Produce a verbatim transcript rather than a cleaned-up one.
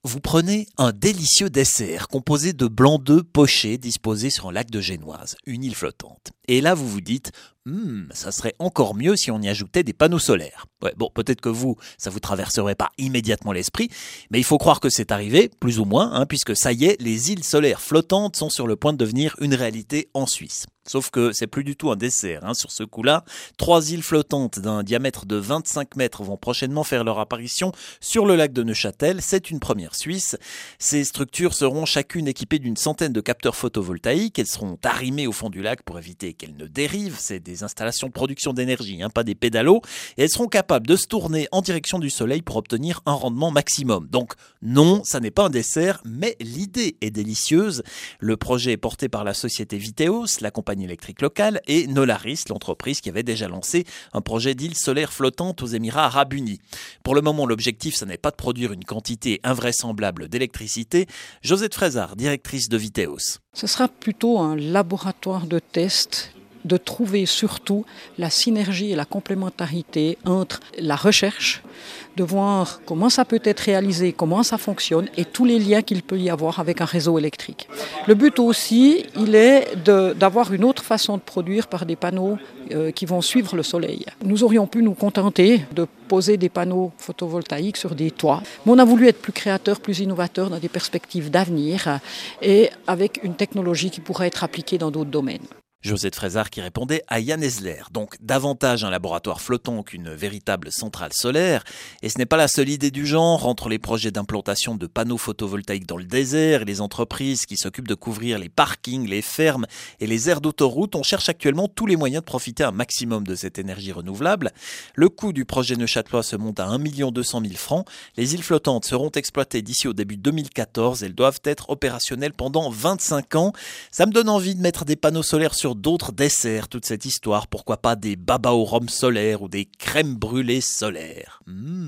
Vous prenez un délicieux dessert composé de blanc d'œufs pochés disposés sur un lac de Génoise, une île flottante. Et là, vous vous dites, hum, ça serait encore mieux si on y ajoutait des panneaux solaires. Ouais, bon, peut-être que vous, ça vous traverserait pas immédiatement l'esprit, mais il faut croire que c'est arrivé, plus ou moins, hein, puisque ça y est, les îles solaires flottantes sont sur le point de devenir une réalité en Suisse. Sauf que c'est plus du tout un dessert, hein, sur ce coup-là. Trois îles flottantes d'un diamètre de vingt-cinq mètres vont prochainement faire leur apparition sur le lac de Neuchâtel. C'est une première suisse. Ces structures seront chacune équipées d'une centaine de capteurs photovoltaïques. Elles seront arrimées au fond du lac pour éviter qu'elles ne dérivent. C'est des installations de production d'énergie, hein, pas des pédalos. Et elles seront capables de se tourner en direction du soleil pour obtenir un rendement maximum. Donc non, ça n'est pas un dessert, mais l'idée est délicieuse. Le projet est porté par la société Viteos, la compagnie électrique locale, et Nolaris, l'entreprise qui avait déjà lancé un projet d'île solaire flottante aux Émirats arabes unis. Pour le moment, l'objectif, ça n'est pas de produire une quantité invraisemblable d'électricité. Josette Frézard, directrice de Viteos. Ce sera plutôt un laboratoire de test, de trouver surtout la synergie et la complémentarité entre la recherche, de voir comment ça peut être réalisé, comment ça fonctionne et tous les liens qu'il peut y avoir avec un réseau électrique. Le but aussi, il est de, d'avoir une autre façon de produire par des panneaux euh, qui vont suivre le soleil. Nous aurions pu nous contenter de poser des panneaux photovoltaïques sur des toits, mais on a voulu être plus créateur, plus innovateur dans des perspectives d'avenir et avec une technologie qui pourrait être appliquée dans d'autres domaines. Josette Frézard qui répondait à Yann Esler. Donc davantage un laboratoire flottant qu'une véritable centrale solaire. Et ce n'est pas la seule idée du genre. Entre les projets d'implantation de panneaux photovoltaïques dans le désert et les entreprises qui s'occupent de couvrir les parkings, les fermes et les aires d'autoroute, on cherche actuellement tous les moyens de profiter un maximum de cette énergie renouvelable. Le coût du projet neuchâtelois se monte à un million deux cent mille francs. Les îles flottantes seront exploitées d'ici au début deux mille quatorze. Elles doivent être opérationnelles pendant vingt-cinq ans. Ça me donne envie de mettre des panneaux solaires sur d'autres desserts, toute cette histoire. Pourquoi pas des babas au rhum solaire ou des crèmes brûlées solaires. Mmh.